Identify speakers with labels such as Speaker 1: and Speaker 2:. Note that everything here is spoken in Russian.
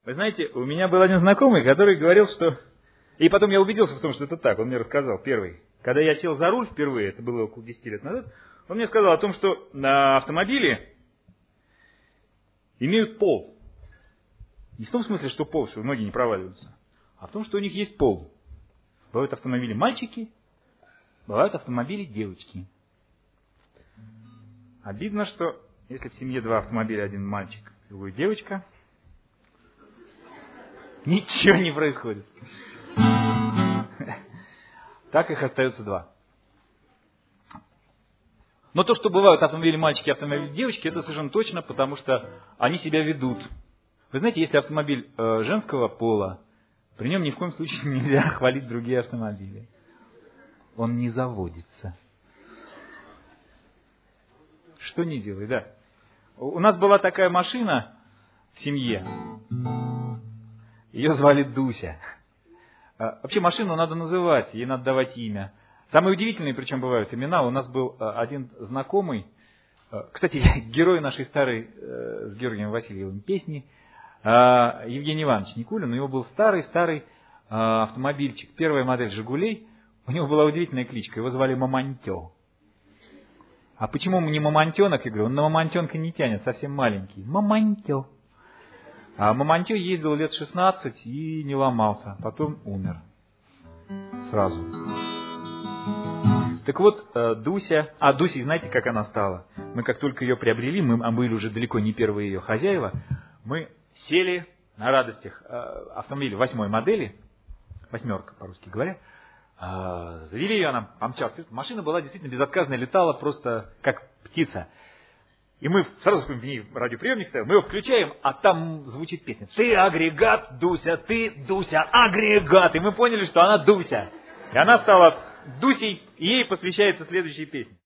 Speaker 1: Вы знаете, у меня был один знакомый, который говорил, что... И потом я убедился в том, что это так. Он мне рассказал первый. Когда я сел за руль впервые, это было около 10 лет назад, он мне сказал о том, что на автомобиле имеют пол. Не в том смысле, что пол, что ноги не проваливаются, а в том, что у них есть пол. Бывают автомобили мальчики, бывают автомобили девочки. Обидно, что если в семье два автомобиля, один мальчик, другой девочка, ничего не происходит. Так их остается два. Но то, что бывают автомобили мальчики и автомобили девочки, это совершенно точно, потому что они себя ведут. Вы знаете, если автомобиль женского пола, при нем ни в коем случае нельзя хвалить другие автомобили. Он не заводится. Что не делай, да. У нас была такая машина в семье. Ее звали Дуся. Вообще машину надо называть, ей надо давать имя. Самые удивительные, причем бывают имена. У нас был один знакомый, кстати, герой нашей старой с Георгием Васильевым песни, Евгений Иванович Никулин. У него был старый автомобильчик, первая модель «Жигулей». У него была удивительная кличка, его звали Мамонтё. А почему не Мамонтенок? Я говорю, он на Мамонтенка не тянет, совсем маленький. Мамонтё. А Мамонтё ездил лет 16 и не ломался. Потом умер. Сразу. Так вот, Дуся... Дуся, знаете, как она стала? Мы как только ее приобрели, мы были уже далеко не первые ее хозяева, мы сели на радостях автомобиля 8-й модели, 8-ка по-русски говоря, завели ее, она помчалась. Машина была действительно безотказная, летала просто как птица. И мы сразу в ней радиоприемник стоял, мы его включаем, а там звучит песня. Ты агрегат, Дуся, ты, Дуся, агрегат. И мы поняли, что она Дуся. И она стала Дусей, и ей посвящается следующая песня.